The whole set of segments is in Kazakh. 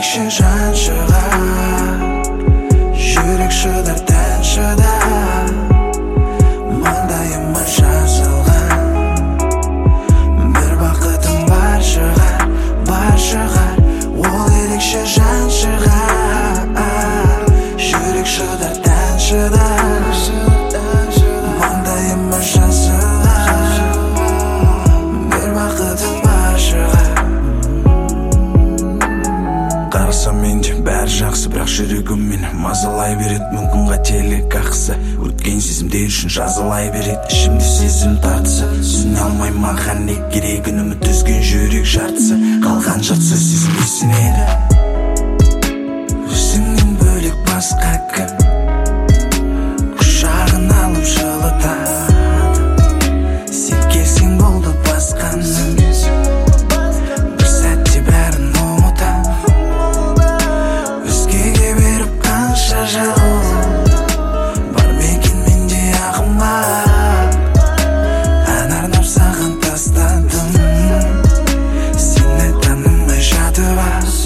ерекше жан шығар, жүрек шыдар тән шыдар, маңдайыма жазылған бір бақытым бар шығар, ол ерекше жан шығар, жүрек шыдар тән шыдар, маңдайыма жазылған бір бақытым бар шығар. Қарасам менде бәрі жақсы, бірақ жүрегім мені мазалай береді. Мүмкін қателік ақысы, өткен сезімдер үшін жазалай береді. Ішімде сезім тартысы, түсіне алмай маған не керегін, үміт үзген жүрек жартысы, қалған жартысы сезімге сенеді. Өзіңнен бөлек басқа кім құшағын алып жылытады, сен келсең болды басқаның, бір сәтте бәрін ұмытам. Өзгеге беріп қанша жыл бар мекен менде ағымар, ән арнап саған тастадым, сені танымай жатып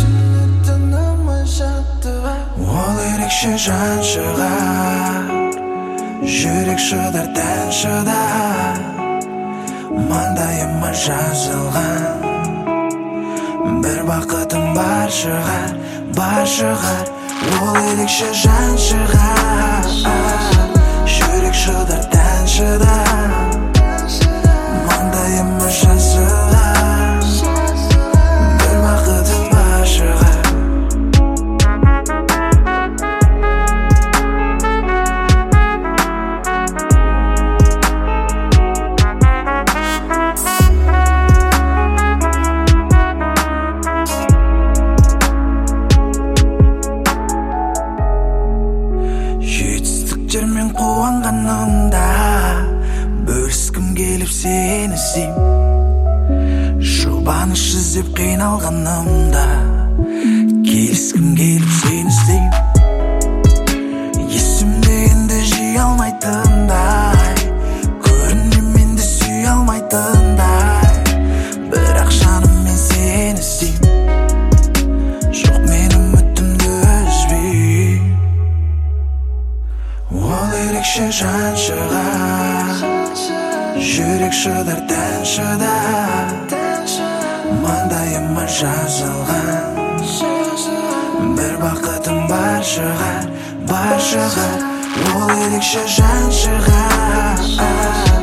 ол ерекше жан шығар, жүрек шыдар тән шыдар, маңдайыма жазылған бір бақытым бар шығар, ол ерекше жан шығар, жүрек шыдар тән шыдар, маңдайыма жазылған бір бақытым бар шығар. Жетістіктермен қуанғанымда бөліскім келіп сені іздейм, жұбаныш іздеп қиналғанымда келіскім келіп сені іздейм. Есімде енді жей алмайтындай, көрінде менде сүй алмайтындай, бірақ жаным мен сені іздейм. Жоқ мен үмітімді үзбейм, ол ерекше жан шығар, жүрек шыдар тән шыдар, маңдайыма жазылған бір бақытым бар шығар, ол ерекше жан шығар.